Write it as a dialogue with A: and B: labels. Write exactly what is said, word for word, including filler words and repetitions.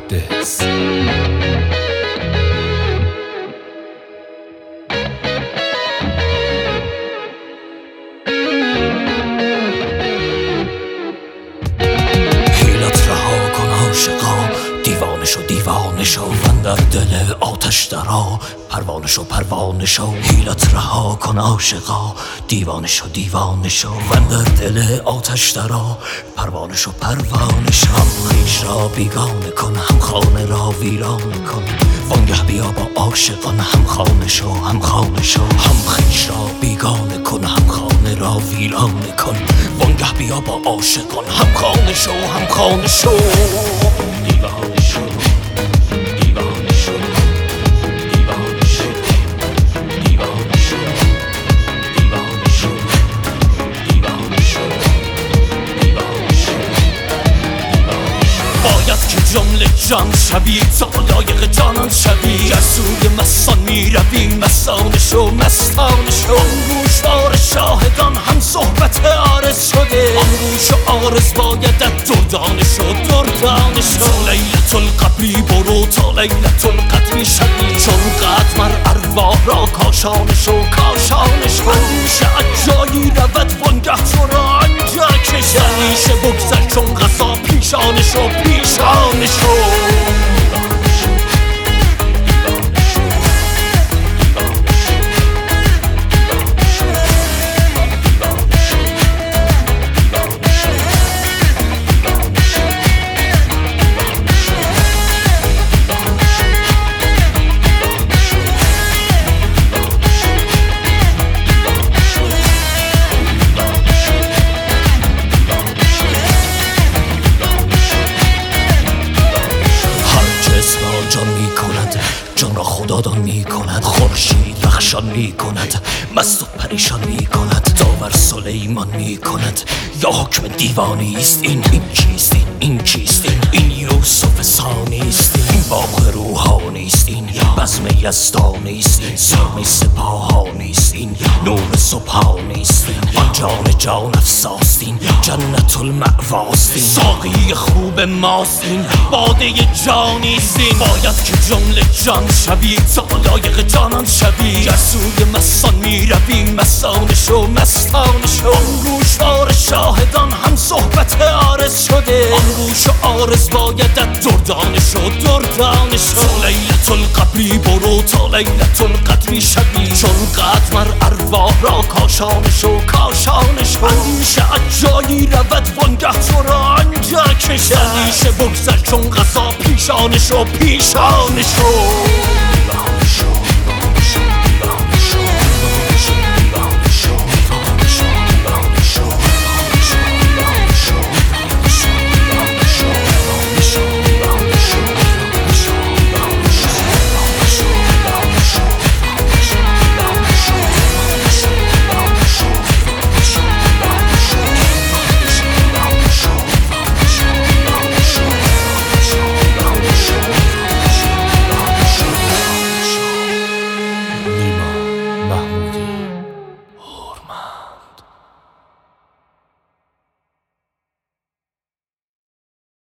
A: this. حیلت رها کن عاشقا، دیوانه شو دیوانه شو، من در دل آتش درا، پروانه شو پروانه شو. حیلت رها کن عاشقا، دیوانه شو دیوانه شو، من در دل آتش درا، پروانه شو پروانه شو. هم خویش را بیگانه کن، هم خانه را ویرانه کن، وانگه بیا با عاشقان هم خانه شو هم خانه شو. هم خویش را بیگانه کن، هم خانه را ویرانه کن، وانگه بیا با عاشقان هم خانه شو هم خانه شو. دیوانه شو دیوانه شو دیوانه شو دیوانه شو دیوانه شو دیوانه شو دیوانه شو. باید که جمله جان شوی، تا لایق جانان شوی، جسوی مستان می روی، مستانه شو مستانه شو. گوشوار شاهدان هم صحبت عارض شده، آن گوش و عارض بایدت دردانه شو دردانه شو. تا لیلت القدری برو، تا لیلت القدری شوی، چون قدر مر ارواح را کاشانه شو کاشانه شو. اندیشه اجایی رود وانگه تو را آنجا کشد، اندیشه بگذر چون قضا پیشانه شو پیشانه شو. جان می کند، جان را خدادان می کند، خورشید رخشان می کند، مست و پریشان می کند، داور سلیمان می کند. یا حکم دیوانی است این، این چیست این این چیست این، این یوسف ثانی است این، باغ روحانی است این، بزم یزدانی است این، سرمه سپاهانی است این، نور سبحانی است این، آن جان جان افزاست این، جنت المأواست این، ساقی خوب ماست این، باده جانی است این. باید که جمله جان شوی، تا لایق جانان شوی، جسوی مستان می روی، مستانه شو مستانه شو. آن گوشوار شاهدان هم صحبت عارض شده، آن گوش و عارض بایدت دردانه شو دردانه شو. تا لیلت القدری برو، تا لیلت القدری شوی، چون قدر مر ارواح را کاشانه شو کاشانه شو. اندیشه اجایی رود وانگه تو را آنجا کشد، اندیشه بگذر چون قضا پیشانه شو پیشانه شو.